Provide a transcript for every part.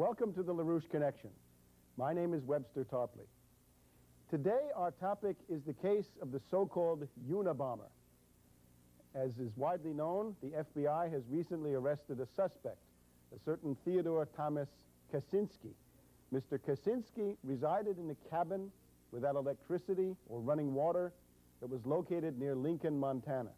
Welcome to the LaRouche Connection. My name is Webster Tarpley. Today our topic is the case of the so-called Unabomber. As is widely known, the FBI has recently arrested a suspect, a certain Theodore Thomas Kaczynski. Mr. Kaczynski resided in a cabin without electricity or running water that was located near Lincoln, Montana.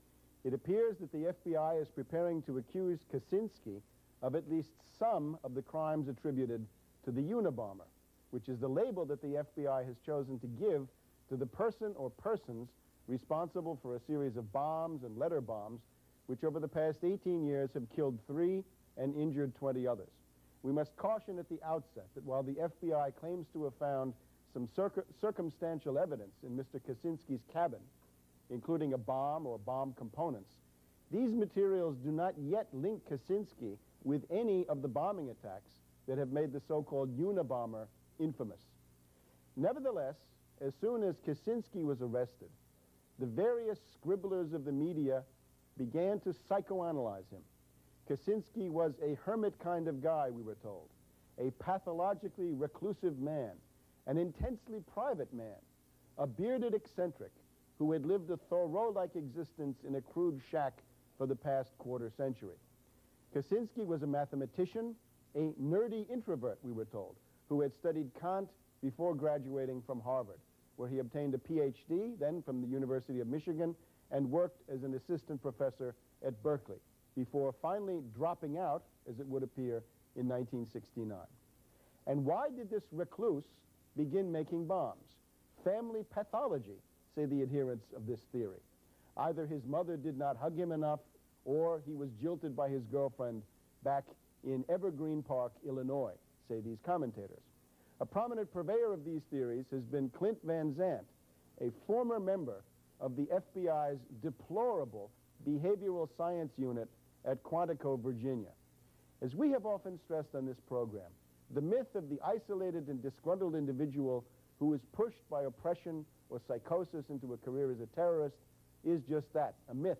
It appears that the FBI is preparing to accuse Kaczynski of at least some of the crimes attributed to the Unabomber, which is the label that the FBI has chosen to give to the person or persons responsible for a series of bombs and letter bombs, which over the past 18 years have killed 3 and injured 20 others. We must caution at the outset that while the FBI claims to have found some circumstantial evidence in Mr. Kaczynski's cabin, including a bomb or bomb components, these materials do not yet link Kaczynski with any of the bombing attacks that have made the so-called Unabomber infamous. Nevertheless, as soon as Kaczynski was arrested, the various scribblers of the media began to psychoanalyze him. Kaczynski was a hermit kind of guy, we were told, a pathologically reclusive man, an intensely private man, a bearded eccentric who had lived a Thoreau-like existence in a crude shack for the past quarter century. Kaczynski was a mathematician, a nerdy introvert, we were told, who had studied Kant before graduating from Harvard, where he obtained a PhD, then from the University of Michigan, and worked as an assistant professor at Berkeley, before finally dropping out, as it would appear, in 1969. And why did this recluse begin making bombs? Family pathology, say the adherents of this theory. Either his mother did not hug him enough, or he was jilted by his girlfriend back in Evergreen Park, Illinois, say these commentators. A prominent purveyor of these theories has been Clint Van Zandt, a former member of the FBI's deplorable behavioral science unit at Quantico, Virginia. As we have often stressed on this program, the myth of the isolated and disgruntled individual who is pushed by oppression or psychosis into a career as a terrorist is just that, a myth.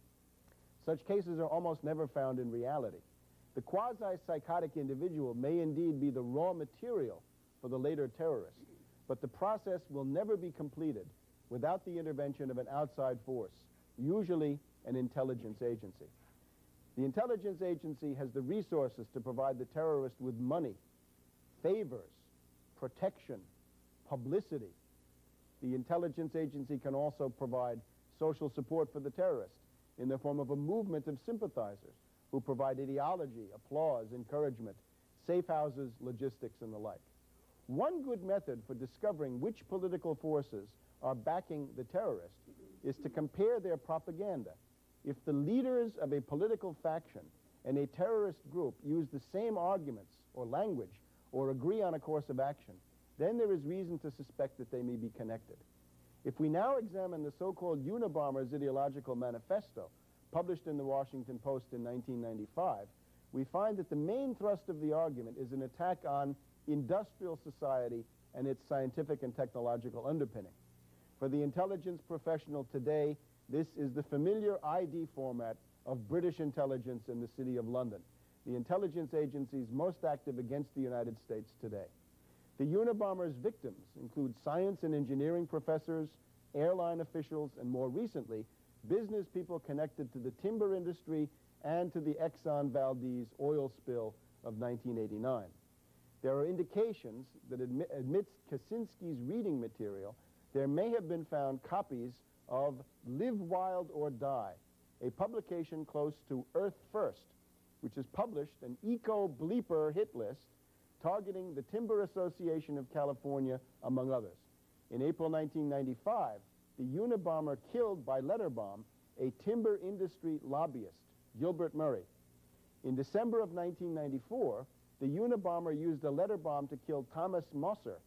Such cases are almost never found in reality. The quasi-psychotic individual may indeed be the raw material for the later terrorist, but the process will never be completed without the intervention of an outside force, usually an intelligence agency. The intelligence agency has the resources to provide the terrorist with money, favors, protection, publicity. The intelligence agency can also provide social support for the terrorist in the form of a movement of sympathizers who provide ideology, applause, encouragement, safe houses, logistics, and the like. One good method for discovering which political forces are backing the terrorist is to compare their propaganda. If the leaders of a political faction and a terrorist group use the same arguments or language or agree on a course of action, then there is reason to suspect that they may be connected. If we now examine the so-called Unabomber's ideological manifesto, published in the Washington Post in 1995, we find that the main thrust of the argument is an attack on industrial society and its scientific and technological underpinning. For the intelligence professional today, this is the familiar ID format of British intelligence in the City of London, the intelligence agencies most active against the United States today. The Unabomber's victims include science and engineering professors, airline officials, and more recently, business people connected to the timber industry and to the Exxon Valdez oil spill of 1989. There are indications that amidst Kaczynski's reading material, there may have been found copies of Live Wild or Die, a publication close to Earth First, which has published an eco-bleeper hit list targeting the Timber Association of California, among others. In April 1995, the Unabomber killed by letter bomb a timber industry lobbyist, Gilbert Murray. In December of 1994, the Unabomber used a letter bomb to kill Thomas Mosser.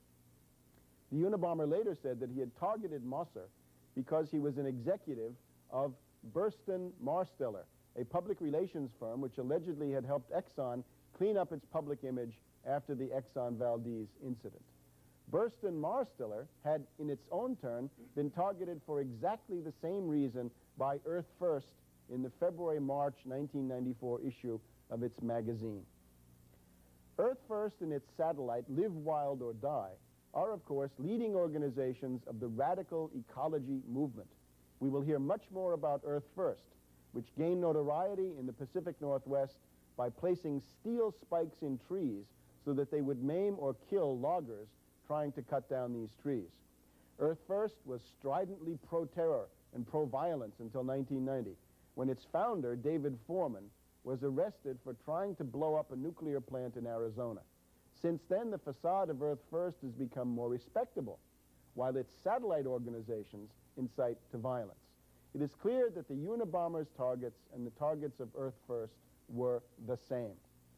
The Unabomber later said that he had targeted Mosser because he was an executive of Burstyn Marsteller, a public relations firm which allegedly had helped Exxon clean up its public image after the Exxon Valdez incident. Burstyn Marsteller had, in its own turn, been targeted for exactly the same reason by Earth First in the February-March 1994 issue of its magazine. Earth First and its satellite, Live Wild or Die, are, of course, leading organizations of the radical ecology movement. We will hear much more about Earth First, which gained notoriety in the Pacific Northwest by placing steel spikes in trees so that they would maim or kill loggers trying to cut down these trees. Earth First was stridently pro-terror and pro-violence until 1990, when its founder, David Foreman, was arrested for trying to blow up a nuclear plant in Arizona. Since then, the facade of Earth First has become more respectable, while its satellite organizations incite to violence. It is clear that the Unabomber's targets and the targets of Earth First were the same.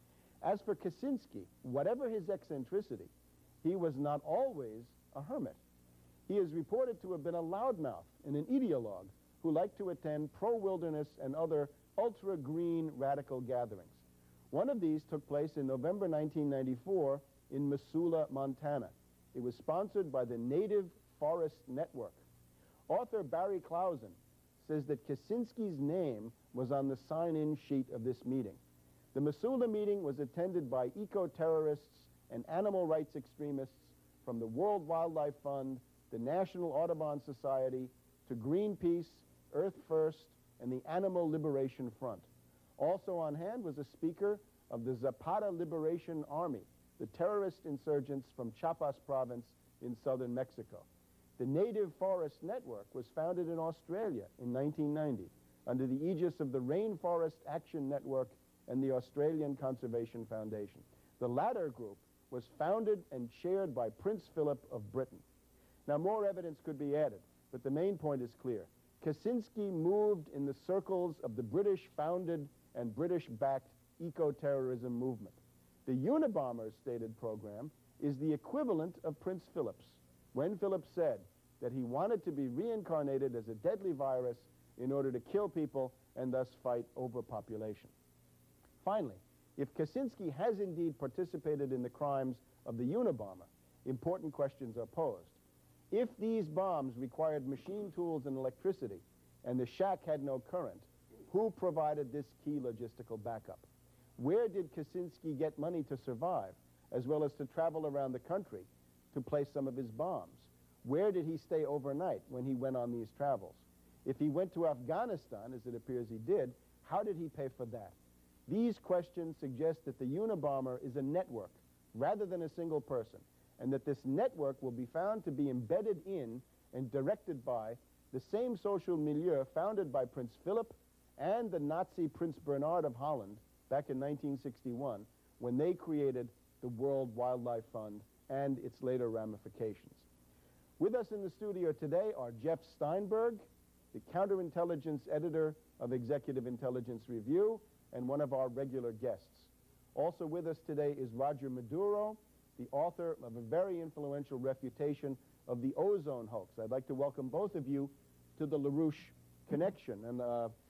As for Kaczynski, whatever his eccentricity, he was not always a hermit. He is reported to have been a loudmouth and an ideologue who liked to attend pro-wilderness and other ultra-green radical gatherings. One of these took place in November 1994 in Missoula, Montana. It was sponsored by the Native Forest Network. Author Barry Clausen says that Kaczynski's name was on the sign-in sheet of this meeting. The Missoula meeting was attended by eco-terrorists and animal rights extremists from the World Wildlife Fund, the National Audubon Society, to Greenpeace, Earth First, and the Animal Liberation Front. Also on hand was a speaker of the Zapata Liberation Army, the terrorist insurgents from Chiapas province in southern Mexico. The Native Forest Network was founded in Australia in 1990 under the aegis of the Rainforest Action Network and the Australian Conservation Foundation. The latter group was founded and chaired by Prince Philip of Britain. Now, more evidence could be added, but the main point is clear. Kaczynski moved in the circles of the British-founded and British-backed eco-terrorism movement. The Unabomber's stated program is the equivalent of Prince Philip's, when Philip said that he wanted to be reincarnated as a deadly virus in order to kill people and thus fight overpopulation. Finally, if Kaczynski has indeed participated in the crimes of the Unabomber, important questions are posed. If these bombs required machine tools and electricity, and the shack had no current, who provided this key logistical backup? Where did Kaczynski get money to survive, as well as to travel around the country to place some of his bombs? Where did he stay overnight when he went on these travels? If he went to Afghanistan, as it appears he did, how did he pay for that? These questions suggest that the Unabomber is a network rather than a single person, and that this network will be found to be embedded in and directed by the same social milieu founded by Prince Philip and the Nazi Prince Bernhard of Holland back in 1961 when they created the World Wildlife Fund and its later ramifications. With us in the studio today are Jeff Steinberg, the counterintelligence editor of Executive Intelligence Review and one of our regular guests. Also with us today is Roger Maduro, the author of a very influential refutation of the ozone hoax. I'd like to welcome both of you to the LaRouche Connection. And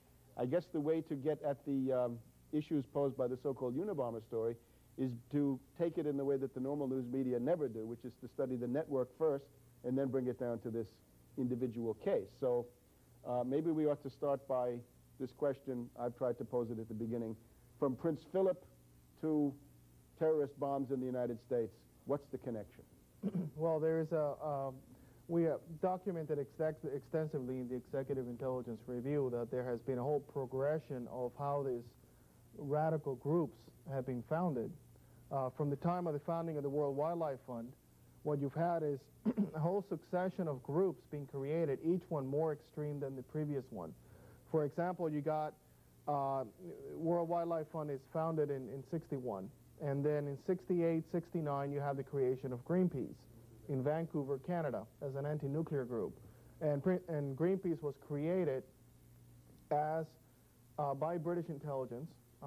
I guess the way to get at the issues posed by the so-called Unabomber story is to take it in the way that the normal news media never do, which is to study the network first and then bring it down to this individual case. So maybe we ought to start by this question. I've tried to pose it at the beginning. From Prince Philip to terrorist bombs in the United States, what's the connection? Well, there is we have documented extensively in the Executive Intelligence Review that there has been a whole progression of how these radical groups have been founded. From the time of the founding of the World Wildlife Fund, what you've had is a whole succession of groups being created, each one more extreme than the previous one. For example, you got World Wildlife Fund is founded in 61. And then in 68, 69, you have the creation of Greenpeace in Vancouver, Canada, as an anti-nuclear group. And Greenpeace was created as by British intelligence.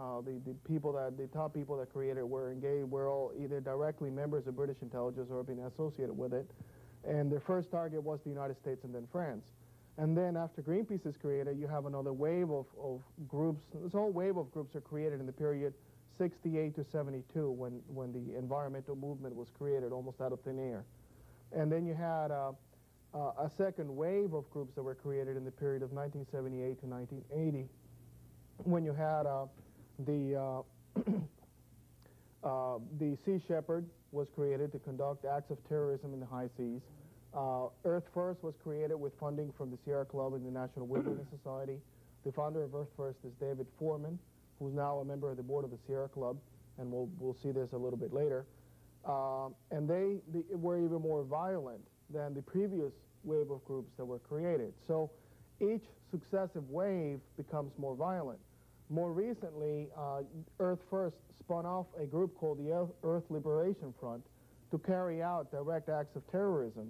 The top people that created it were engaged, were all either directly members of British intelligence or been associated with it. And their first target was the United States and then France. And then after Greenpeace is created, you have another wave of groups. This whole wave of groups are created in the period 68 to 72 when the environmental movement was created almost out of thin air. And then you had a second wave of groups that were created in the period of 1978 to 1980 when you had The Sea Shepherd was created to conduct acts of terrorism in the high seas. Earth First was created with funding from the Sierra Club and the National Wilderness Society. The founder of Earth First is David Foreman, who's now a member of the board of the Sierra Club, and we'll see this a little bit later. And they were even more violent than the previous wave of groups that were created. So each successive wave becomes more violent. More recently, Earth First spun off a group called the Earth Liberation Front to carry out direct acts of terrorism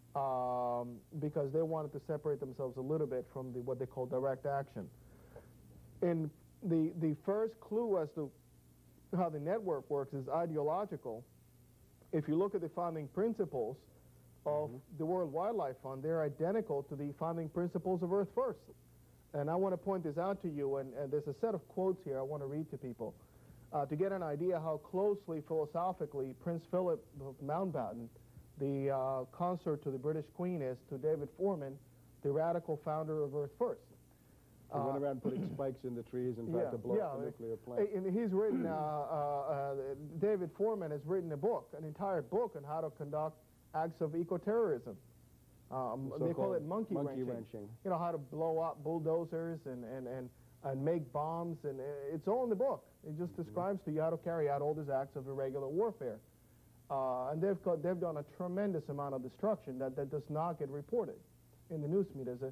because they wanted to separate themselves a little bit from what they call direct action. And the first clue as to how the network works is ideological. If you look at the founding principles of the World Wildlife Fund, they're identical to the founding principles of Earth First. And I want to point this out to you, and there's a set of quotes here I want to read to people to get an idea how closely, philosophically, Prince Philip of Mountbatten, the consort to the British Queen, is to David Foreman, the radical founder of Earth First. He went around putting spikes in the trees and tried to blow up the nuclear plant. And he's written, David Foreman has written a book, an entire book on how to conduct acts of eco-terrorism. They call it monkey wrenching. You know, how to blow up bulldozers and make bombs, and it's all in the book. It just describes to you how to carry out all these acts of irregular warfare. And they've done a tremendous amount of destruction that does not get reported in the news media. There's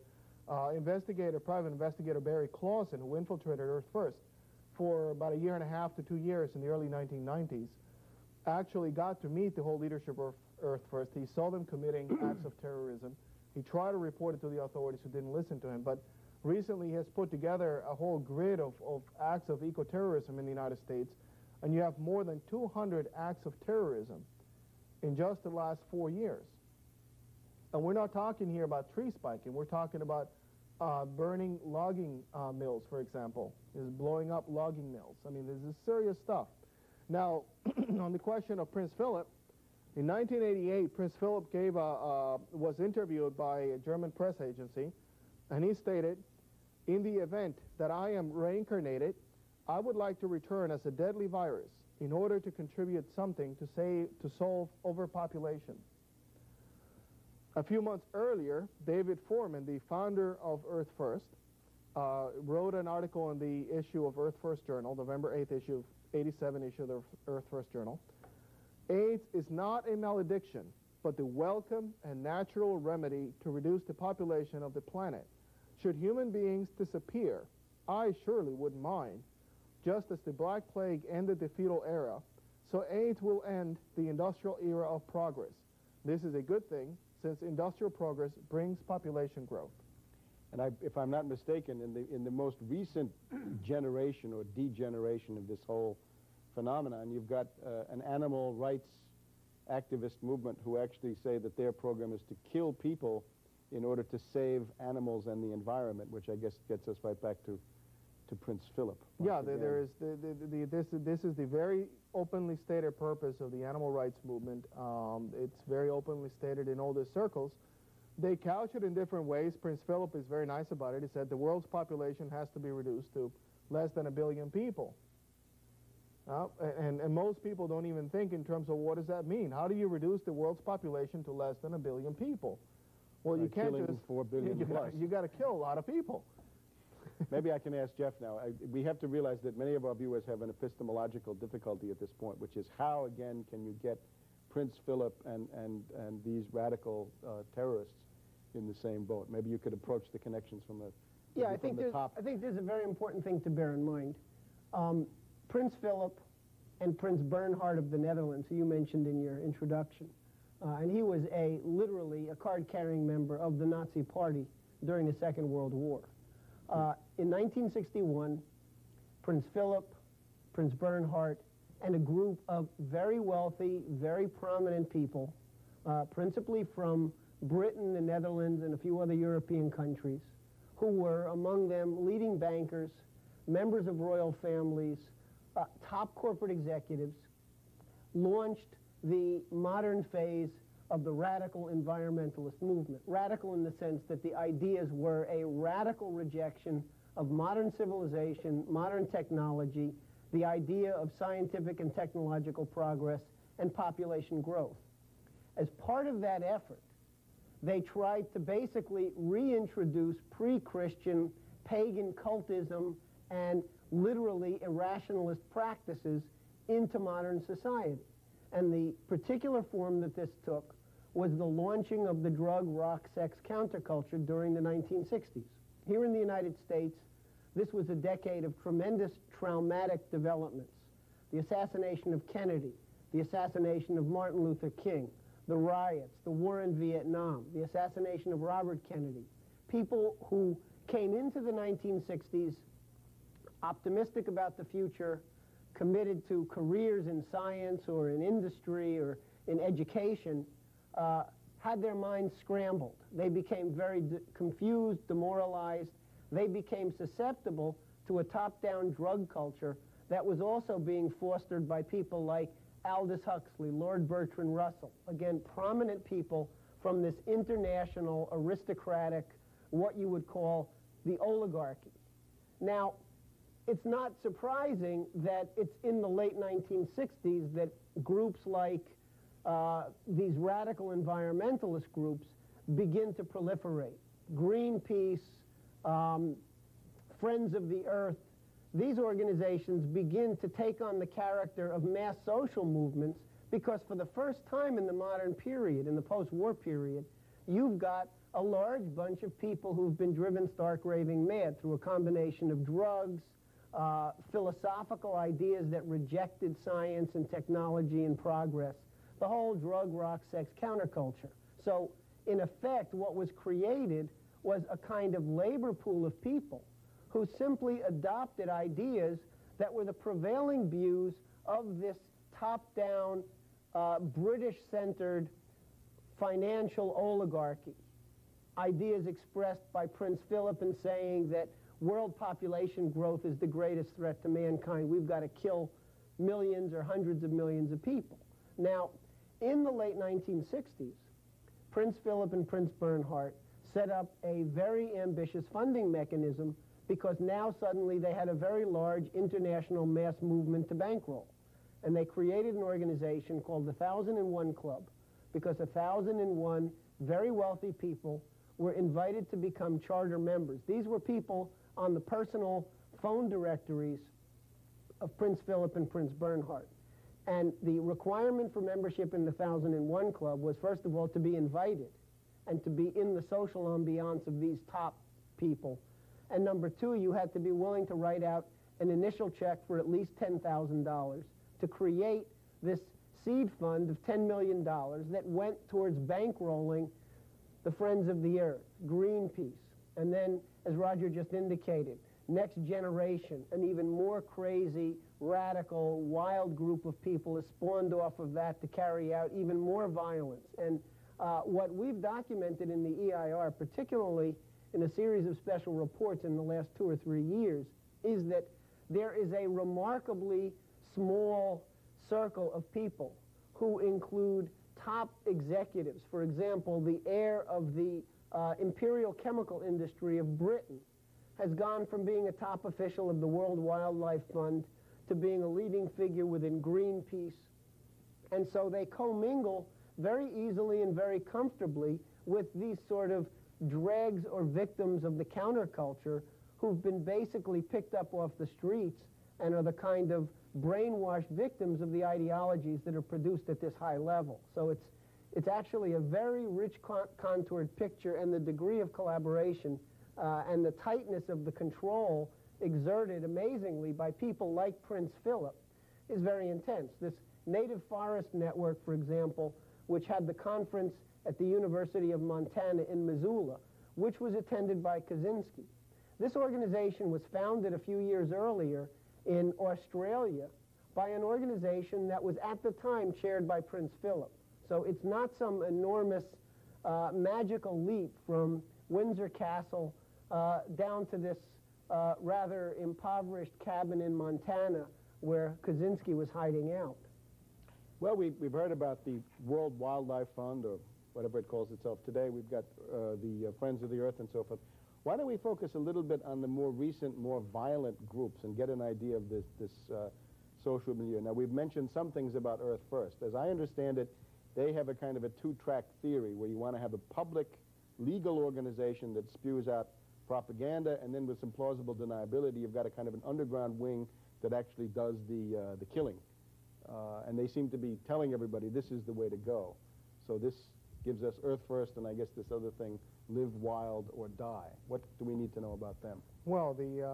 a private investigator, Barry Clausen, who infiltrated Earth First for about a year and a half to 2 years in the early 1990s, actually got to meet the whole leadership of Earth First. He saw them committing acts of terrorism. He tried to report it to the authorities who didn't listen to him, but recently he has put together a whole grid of acts of eco-terrorism in the United States, and you have more than 200 acts of terrorism in just the last 4 years. And we're not talking here about tree spiking. We're talking about burning logging mills, for example, is blowing up logging mills. I mean, this is serious stuff. Now, on the question of Prince Philip, in 1988, Prince Philip was interviewed by a German press agency, and he stated, "In the event that I am reincarnated, I would like to return as a deadly virus in order to contribute something to solve overpopulation." A few months earlier, David Foreman, the founder of Earth First, wrote an article in the issue of Earth First Journal, November 8th issue, 87 issue of the Earth First Journal. "AIDS is not a malediction, but the welcome and natural remedy to reduce the population of the planet. Should human beings disappear, I surely wouldn't mind. Just as the Black Plague ended the feudal era, so AIDS will end the industrial era of progress. This is a good thing, since industrial progress brings population growth." And if I'm not mistaken, in the most recent generation or degeneration of this whole phenomenon, you've got an animal rights activist movement who actually say that their program is to kill people in order to save animals and the environment, which I guess gets us right back to Prince Philip. Yeah, this is the very openly stated purpose of the animal rights movement. It's very openly stated in all these circles. They couch it in different ways. Prince Philip is very nice about it. He said the world's population has to be reduced to less than 1 billion people. And most people don't even think in terms of what does that mean. How do you reduce the world's population to less than 1 billion people? Well, you can't just 4 billion plus. You got to kill a lot of people. Maybe I can ask Jeff now. We have to realize that many of our viewers have an epistemological difficulty at this point, which is how, again, can you get Prince Philip and these radical terrorists in the same boat? Maybe you could approach the connections from the top. I think there's a very important thing to bear in mind. Prince Philip and Prince Bernhard of the Netherlands, who you mentioned in your introduction, and he was literally a card-carrying member of the Nazi Party during the Second World War. In 1961, Prince Philip, Prince Bernhard, and a group of very wealthy, very prominent people, principally from Britain, the Netherlands, and a few other European countries, who were, among them, leading bankers, members of royal families, top corporate executives, launched the modern phase of the radical environmentalist movement. Radical in the sense that the ideas were a radical rejection of modern civilization, modern technology, the idea of scientific and technological progress and population growth. As part of that effort, they tried to basically reintroduce pre-Christian pagan cultism and literally irrationalist practices into modern society. And the particular form that this took was the launching of the drug, rock, sex counterculture during the 1960s. Here in the United States, this was a decade of tremendous traumatic developments. The assassination of Kennedy, the assassination of Martin Luther King, the riots, the war in Vietnam, the assassination of Robert Kennedy. People who came into the 1960s optimistic about the future, committed to careers in science or in industry or in education, had their minds scrambled. They became very confused, demoralized. They became susceptible to a top-down drug culture that was also being fostered by people like Aldous Huxley, Lord Bertrand Russell, again, prominent people from this international aristocratic, what you would call the oligarchy. Now, it's not surprising that it's in the late 1960s that groups like these radical environmentalist groups begin to proliferate. Greenpeace, Friends of the Earth, these organizations begin to take on the character of mass social movements because for the first time in the modern period, in the post-war period, you've got a large bunch of people who've been driven stark raving mad through a combination of drugs, philosophical ideas that rejected science and technology and progress, the whole drug, rock, sex counterculture. So in effect, what was created was a kind of labor pool of people who simply adopted ideas that were the prevailing views of this top-down, British-centered financial oligarchy. Ideas expressed by Prince Philip in saying that world population growth is the greatest threat to mankind. We've got to kill millions or hundreds of millions of people. Now, in the late 1960s, Prince Philip and Prince Bernhard set up a very ambitious funding mechanism because now suddenly they had a very large international mass movement to bankroll. And they created an organization called the 1001 Club because 1001 very wealthy people were invited to become charter members. These were people on the personal phone directories of Prince Philip and Prince Bernhard. And the requirement for membership in the 1001 Club was, first of all, to be invited and to be in the social ambiance of these top people. And number two, you had to be willing to write out an initial check for at least $10,000 to create this seed fund of $10 million that went towards bankrolling the Friends of the Earth, Greenpeace, and then, as Roger just indicated, Next Generation, an even more crazy, radical, wild group of people is spawned off of that to carry out even more violence. And what we've documented in the EIR, particularly in a series of special reports in the last 2 or 3 years, is that there is a remarkably small circle of people who include top executives. For example, the heir of the imperial chemical industry of Britain has gone from being a top official of the World Wildlife Fund to being a leading figure within Greenpeace. And so they commingle very easily and very comfortably with these sort of dregs or victims of the counterculture who've been basically picked up off the streets and are the kind of brainwashed victims of the ideologies that are produced at this high level. So it's actually a very rich contoured picture, and the degree of collaboration and the tightness of the control exerted amazingly by people like Prince Philip is very intense. This Native Forest Network, for example, which had the conference at the University of Montana in Missoula, which was attended by Kaczynski. This organization was founded a few years earlier in Australia by an organization that was at the time chaired by Prince Philip. So it's not some enormous magical leap from Windsor Castle down to this rather impoverished cabin in Montana where Kaczynski was hiding out. Well, we've heard about the World Wildlife Fund, or whatever it calls itself today. We've got the Friends of the Earth and so forth. Why don't we focus a little bit on the more recent, more violent groups and get an idea of this social milieu? Now, we've mentioned some things about Earth First. As I understand it, they have a kind of a two-track theory where you want to have a public, legal organization that spews out propaganda, and then with some plausible deniability, you've got a kind of an underground wing that actually does the killing. And they seem to be telling everybody this is the way to go. So this gives us Earth First, and I guess this other thing, Live Wild or Die. What do we need to know about them? Well,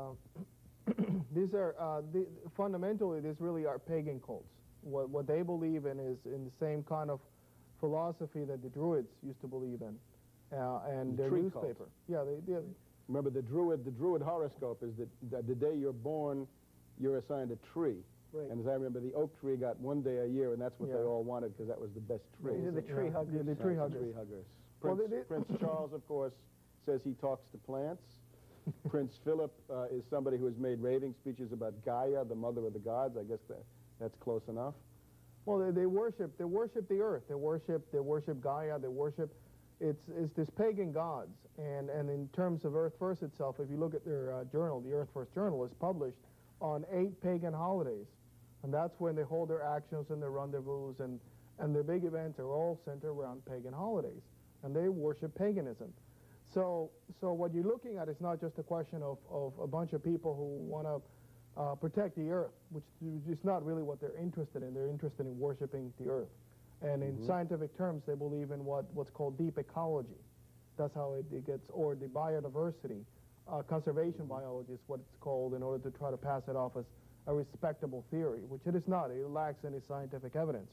these are fundamentally, these really are pagan cults. What they believe in is in the same kind of philosophy that the Druids used to believe in, and their newspaper. Cult. Yeah, they remember the Druid horoscope is that the day you're born, you're assigned a tree. Right. And as I remember, the oak tree got one day a year, and that's what they all wanted because that was the best tree. These are the tree huggers. Yeah, the tree huggers. Tree huggers. Well, Prince Charles, of course, says he talks to plants. Prince Philip is somebody who has made raving speeches about Gaia, the mother of the gods. I guess that's close enough. Well, they worship the earth. They worship Gaia. They worship. It's this pagan gods. And in terms of Earth First itself, if you look at their journal, the Earth First Journal is published on 8 pagan holidays. And that's when they hold their actions and their rendezvous, and their big events are all centered around pagan holidays. And they worship paganism. So what you're looking at is not just a question of a bunch of people who want to protect the earth, which is not really what they're interested in. They're interested in worshiping the earth. And in scientific terms, they believe in what's called deep ecology. That's how it gets, or the biodiversity. Conservation biology is what it's called, in order to try to pass it off as a respectable theory, which it is not. It lacks any scientific evidence.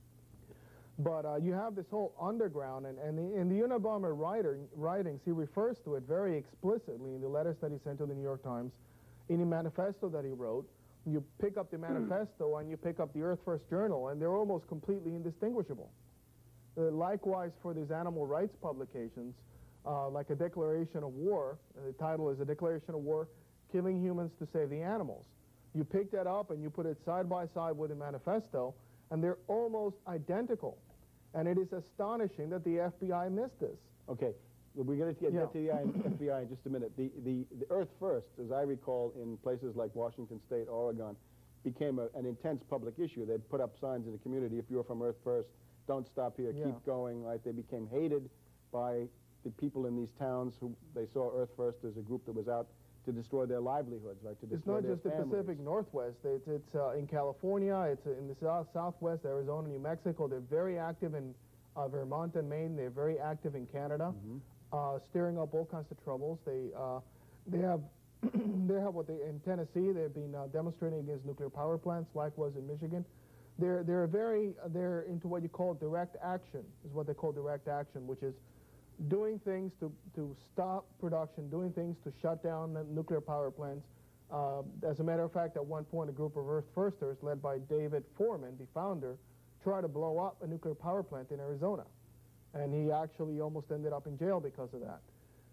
But you have this whole underground, and in the Unabomber writings, he refers to it very explicitly in the letters that he sent to the New York Times, in a manifesto that he wrote. You pick up the manifesto and you pick up the Earth First Journal, and they're almost completely indistinguishable. Likewise, for these animal rights publications, like a declaration of war, the title is A Declaration of War, Killing Humans to Save the Animals. You pick that up and you put it side by side with the manifesto, and they're almost identical. And it is astonishing that the FBI missed this. Okay, we're going to get to the FBI in just a minute. The Earth First, as I recall, in places like Washington State, Oregon, became an intense public issue. They'd put up signs in the community, if you're from Earth First, don't stop here, keep going. Right? They became hated by the people in these towns who they saw Earth First as a group that was out to destroy their livelihoods, right? To destroy their families. It's not just the Pacific Northwest. It's in California. It's in the Southwest, Arizona, New Mexico. They're very active in Vermont and Maine. They're very active in Canada, stirring up all kinds of troubles. They have what they in Tennessee. They've been demonstrating against nuclear power plants. Likewise in Michigan. They're into what you call direct action. Is what they call direct action, which is doing things to stop production, doing things to shut down nuclear power plants. As a matter of fact, at one point, a group of Earth Firsters, led by David Foreman, the founder, tried to blow up a nuclear power plant in Arizona. And he actually almost ended up in jail because of that.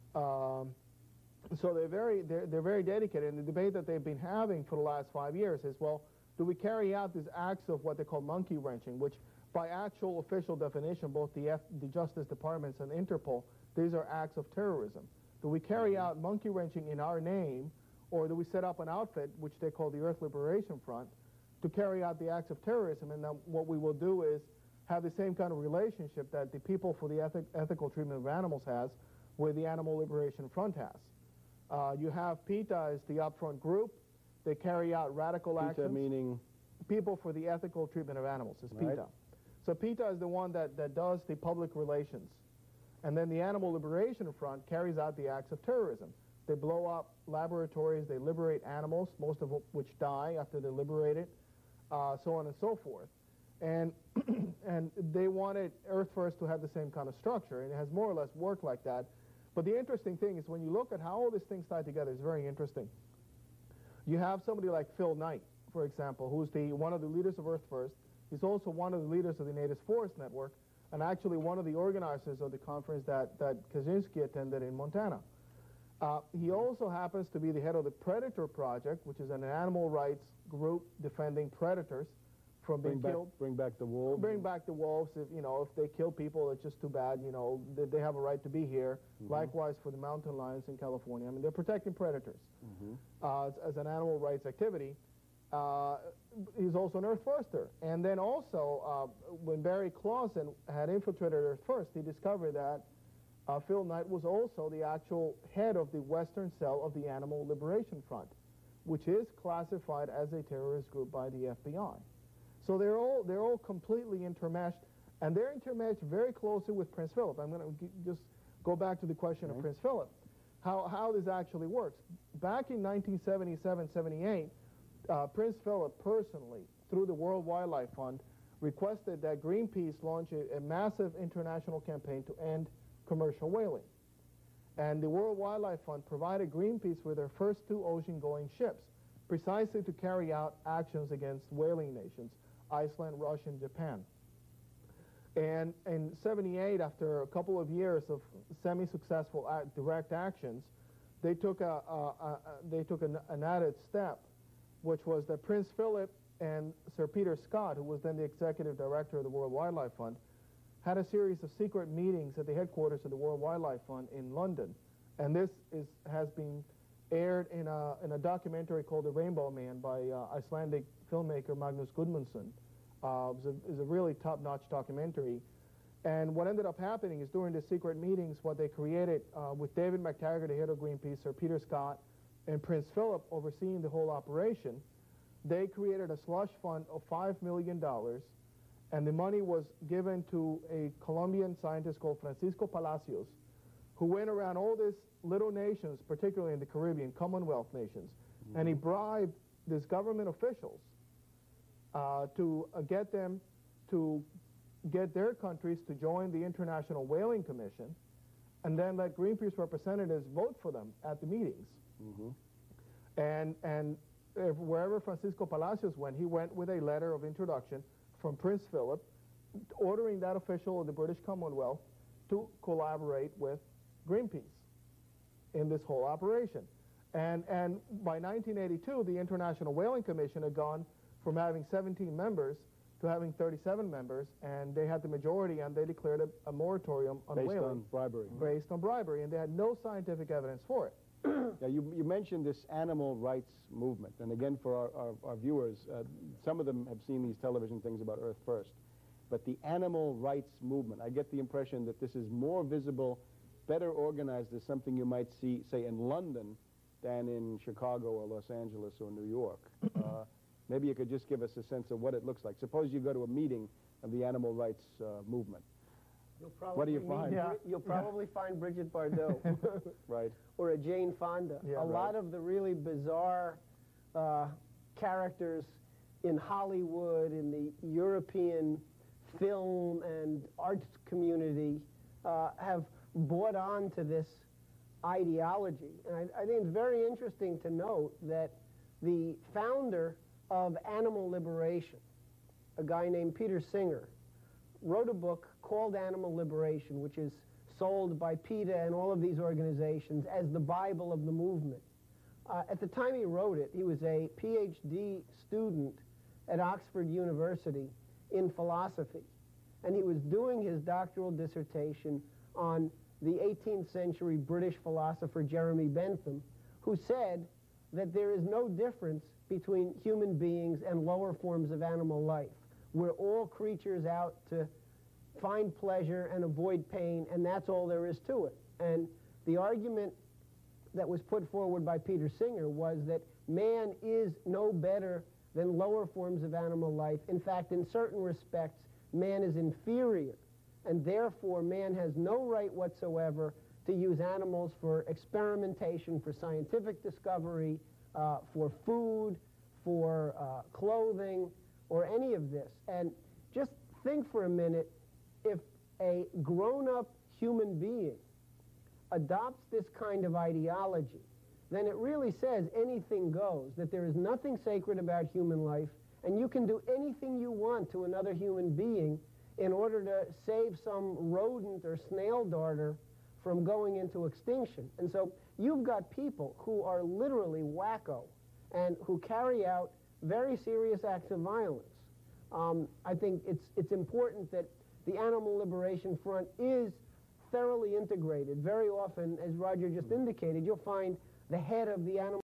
So they're very dedicated. And the debate that they've been having for the last 5 years is, well, do we carry out these acts of what they call monkey wrenching, which by actual official definition, both the Justice Departments and Interpol, these are acts of terrorism. Do we carry out monkey wrenching in our name, or do we set up an outfit, which they call the Earth Liberation Front, to carry out the acts of terrorism? And then what we will do is have the same kind of relationship that the People for the Ethical Treatment of Animals has with the Animal Liberation Front has. You have PETA as the upfront group. They carry out radical actions. PETA meaning? People for the Ethical Treatment of Animals is PETA. Right. So PETA is the one that does the public relations. And then the Animal Liberation Front carries out the acts of terrorism. They blow up laboratories, they liberate animals, most of which die after they're liberated, so on and so forth. And, and they wanted Earth First to have the same kind of structure, and it has more or less worked like that. But the interesting thing is when you look at how all these things tie together, it's very interesting. You have somebody like Phil Knight, for example, who's one of the leaders of Earth First. He's also one of the leaders of the Native Forest Network, and actually one of the organizers of the conference that Kaczynski attended in Montana. He also happens to be the head of the Predator Project, which is an animal rights group defending predators from being killed. Bring back the wolves. Bring back the wolves. If if they kill people, it's just too bad. They have a right to be here. Likewise for the mountain lions in California. I mean, they're protecting predators as an animal rights activity. He's also an Earth Firster. And then also, when Barry Clausen had infiltrated Earth First, he discovered that Phil Knight was also the actual head of the Western cell of the Animal Liberation Front, which is classified as a terrorist group by the FBI. So they're all completely intermeshed, and they're intermeshed very closely with Prince Philip. I'm going to just go back to the question of Prince Philip, how this actually works. Back in 1977-78, Prince Philip personally, through the World Wildlife Fund, requested that Greenpeace launch a massive international campaign to end commercial whaling. And the World Wildlife Fund provided Greenpeace with their first 2 ocean-going ships, precisely to carry out actions against whaling nations, Iceland, Russia, and Japan. And in '78, after a couple of years of semi-successful direct actions, they took an added step, which was that Prince Philip and Sir Peter Scott, who was then the executive director of the World Wildlife Fund, had a series of secret meetings at the headquarters of the World Wildlife Fund in London. And this has been aired in a documentary called The Rainbow Man by Icelandic filmmaker Magnus Gudmundsson. It's a really top-notch documentary. And what ended up happening is during the secret meetings, what they created with David McTaggart, the head of Greenpeace, Sir Peter Scott, and Prince Philip overseeing the whole operation, they created a slush fund of $5 million, and the money was given to a Colombian scientist called Francisco Palacios, who went around all these little nations, particularly in the Caribbean, Commonwealth nations, and he bribed these government officials to get them to get their countries to join the International Whaling Commission, and then let Greenpeace representatives vote for them at the meetings. And wherever Francisco Palacios went, he went with a letter of introduction from Prince Philip, ordering that official of the British Commonwealth to collaborate with Greenpeace in this whole operation. And by 1982, the International Whaling Commission had gone from having 17 members to having 37 members, and they had the majority, and they declared a moratorium on whaling. Based on bribery. Based on bribery, and they had no scientific evidence for it. Now, you mentioned this animal rights movement, and again, for our viewers, some of them have seen these television things about Earth First, but the animal rights movement, I get the impression that this is more visible, better organized as something you might see, say, in London than in Chicago or Los Angeles or New York. Maybe you could just give us a sense of what it looks like. Suppose you go to a meeting of the animal rights movement. What do you find? You'll probably find Brigitte Bardot. Right. Or a Jane Fonda. Yeah, a lot of the really bizarre characters in Hollywood, in the European film and arts community have bought on to this ideology. And I think it's very interesting to note that the founder of Animal Liberation, a guy named Peter Singer, wrote a book called Animal Liberation, which is sold by PETA and all of these organizations as the Bible of the movement. At the time he wrote it, he was a PhD student at Oxford University in philosophy, and he was doing his doctoral dissertation on the 18th century British philosopher Jeremy Bentham, who said that there is no difference between human beings and lower forms of animal life. We're all creatures out to find pleasure and avoid pain, and that's all there is to it. And the argument that was put forward by Peter Singer was that man is no better than lower forms of animal life. In fact, in certain respects, man is inferior, and therefore man has no right whatsoever to use animals for experimentation, for scientific discovery, for food, for clothing, or any of this. And just think for a minute, if a grown-up human being adopts this kind of ideology, then it really says anything goes, that there is nothing sacred about human life, and you can do anything you want to another human being in order to save some rodent or snail darter from going into extinction. And so you've got people who are literally wacko and who carry out very serious acts of violence. I think it's important that the Animal Liberation Front is thoroughly integrated. Very often, as Roger just indicated, you'll find the head of the Animal